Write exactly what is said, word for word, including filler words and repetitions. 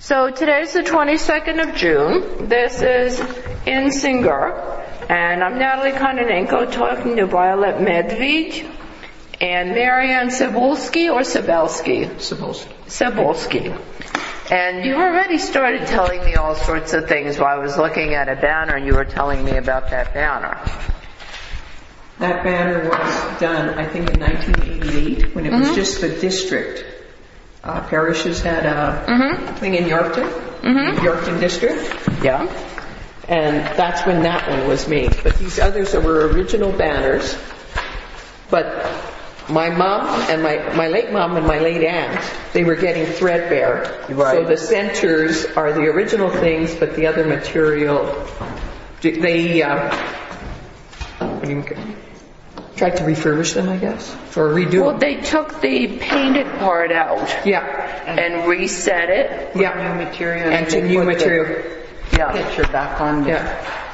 So today's the twenty-second of June. This is in Singer, and I'm Natalie Kononenko talking to Violet Medved and Marianne Cebulski or Cebulski? Cebulski. Cebulski. And you already started telling me all sorts of things while I was looking at a banner, and you were telling me about that banner. That banner was done, I think, in nineteen eighty-eight, when it was mm-hmm. just the district. Uh, parishes had a mm-hmm. thing in Yorkton, mm-hmm. Yorkton district. Yeah. And that's when that one was made. But these others were original banners. But my mom and my, my late mom and my late aunt, they were getting threadbare. Right. So the centers are the original things, but the other material, they uh, what do you tried to refurbish them, I guess, or redo Well, them. they took the painted part out. Yeah. And reset it. Yeah. New material. And to new material. Yeah. Picture back on. Yeah.